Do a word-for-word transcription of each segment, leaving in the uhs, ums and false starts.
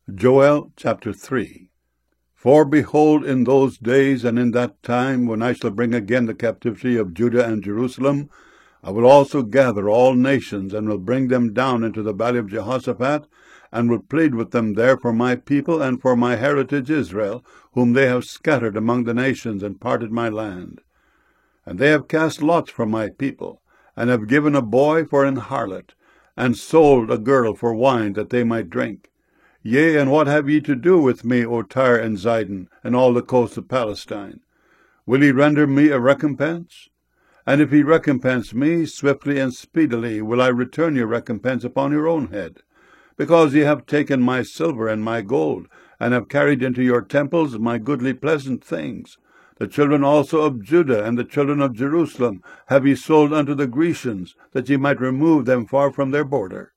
Joel chapter three. For behold, in those days and in that time, when I shall bring again the captivity of Judah and Jerusalem, I will also gather all nations, and will bring them down into the valley of Jehoshaphat, and will plead with them there for my people and for my heritage Israel, whom they have scattered among the nations, and parted my land. And they have cast lots for my people, and have given a boy for an harlot, and sold a girl for wine that they might drink. Yea, and what have ye to do with me, O Tyre and Zidon, and all the coasts of Palestine? Will ye render me a recompense? And if ye recompense me, swiftly and speedily will I return your recompense upon your own head. Because ye have taken my silver and my gold, and have carried into your temples my goodly pleasant things. The children also of Judah and the children of Jerusalem have ye sold unto the Grecians, that ye might remove them far from their border.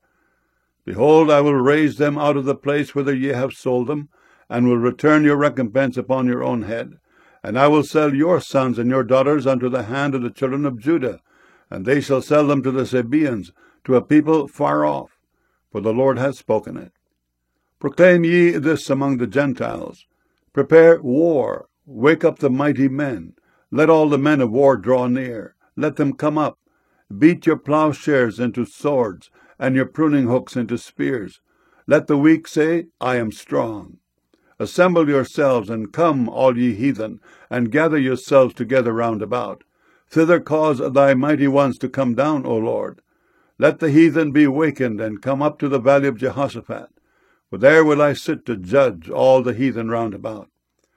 Behold, I will raise them out of the place whither ye have sold them, and will return your recompense upon your own head. And I will sell your sons and your daughters unto the hand of the children of Judah, and they shall sell them to the Sabaeans, to a people far off. For the Lord hath spoken it. Proclaim ye this among the Gentiles. Prepare war, wake up the mighty men. Let all the men of war draw near. Let them come up. Beat your plowshares into swords, and your pruning hooks into spears. Let the weak say, I am strong. Assemble yourselves, and come, all ye heathen, and gather yourselves together round about. Thither cause thy mighty ones to come down, O Lord. Let the heathen be wakened, and come up to the valley of Jehoshaphat. For there will I sit to judge all the heathen round about.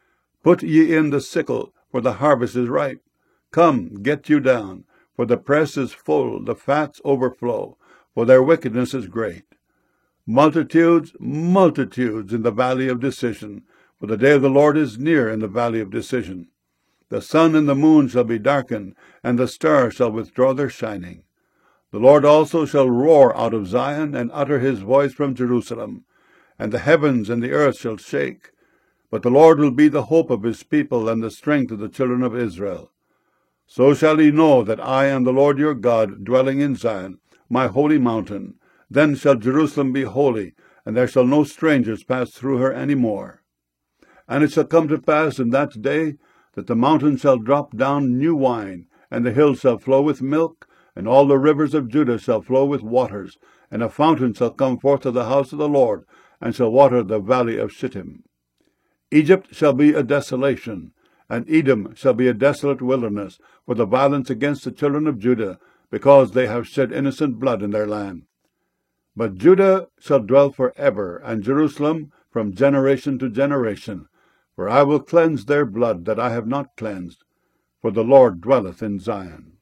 Put ye in the sickle, for the harvest is ripe. Come, get you down, for the press is full, the fats overflow, for their wickedness is great. Multitudes, multitudes in the valley of decision, for the day of the Lord is near in the valley of decision. The sun and the moon shall be darkened, and the stars shall withdraw their shining. The Lord also shall roar out of Zion, and utter his voice from Jerusalem, and the heavens and the earth shall shake. But the Lord will be the hope of his people, and the strength of the children of Israel. So shall ye know that I am the Lord your God, dwelling in Zion, my holy mountain. Then shall Jerusalem be holy, and there shall no strangers pass through her any more. And it shall come to pass in that day, that the mountains shall drop down new wine, and the hills shall flow with milk, and all the rivers of Judah shall flow with waters, and a fountain shall come forth of the house of the Lord, and shall water the valley of Shittim. Egypt shall be a desolation, and Edom shall be a desolate wilderness, for the violence against the children of Judah, because they have shed innocent blood in their land. But Judah shall dwell for ever, and Jerusalem from generation to generation. For I will cleanse their blood that I have not cleansed, for the Lord dwelleth in Zion.